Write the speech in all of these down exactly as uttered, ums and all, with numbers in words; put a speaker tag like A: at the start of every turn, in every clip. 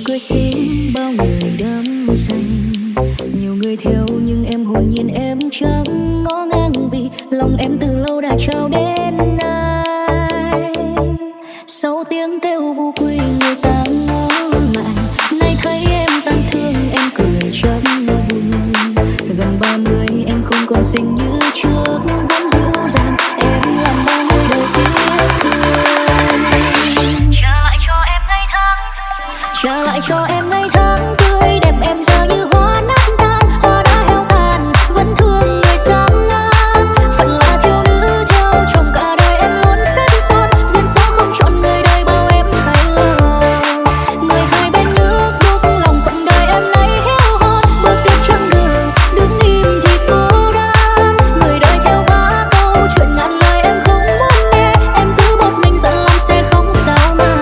A: cười xinh bao người đắm say, nhiều người theo nhưng em hồn nhiên em chẳng ngó ngang vì lòng em từ lâu đã trao đến ai. Sau tiếng kêu vu quy người ta ngó lại, nay thấy em tan thương em cười rất vui. Gần ba mươi em không còn xinh như trước, vẫn dịu dàng em làm bao người đầu tiếc thương. Trả lại cho em ngày tháng, trả lại cho em ngày tháng tươi đẹp em giờ như hoa nát tan, hoa đã heo tàn vẫn thương người sáng ngang. Phận là thiếu nữ theo chồng cả đời em luôn xếp son, duyên số không chọn người đời bao em thay lòng. Người hai bên nước đúc lòng phận đời em nay héo hon, bước tiếp chẳng đường đứng im thì cô đơn. Người đời theo vá câu chuyện ngàn lời em không muốn nghe, em cứ một mình dặn lòng sẽ không sao mà.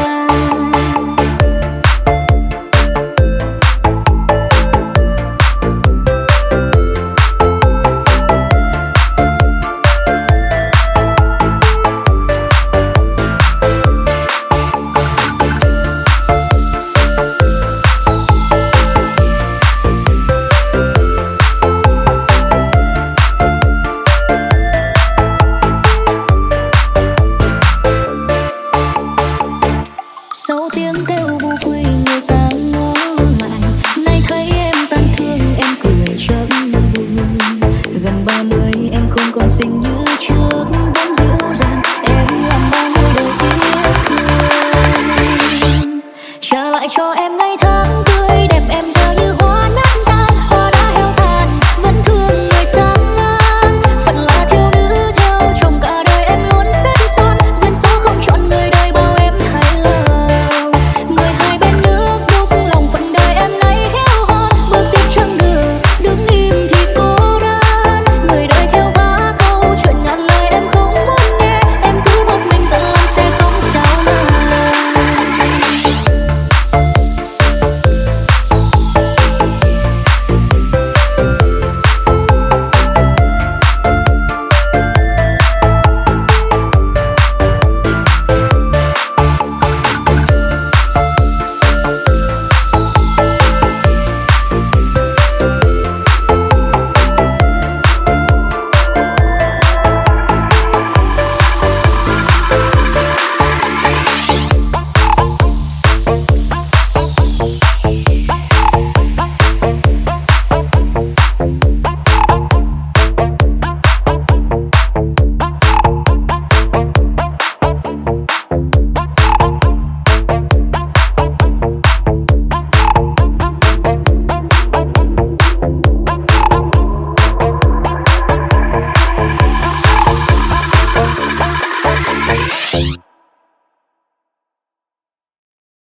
A: Sau tiếng kêu vu quy người ta ngó lại, nay thấy em tan thương em cười rất vui. Gần ba mươi em không còn xinh như trước, vẫn dịu dàng em làm bao người đầu tiếc thương. Trả lại cho em ngày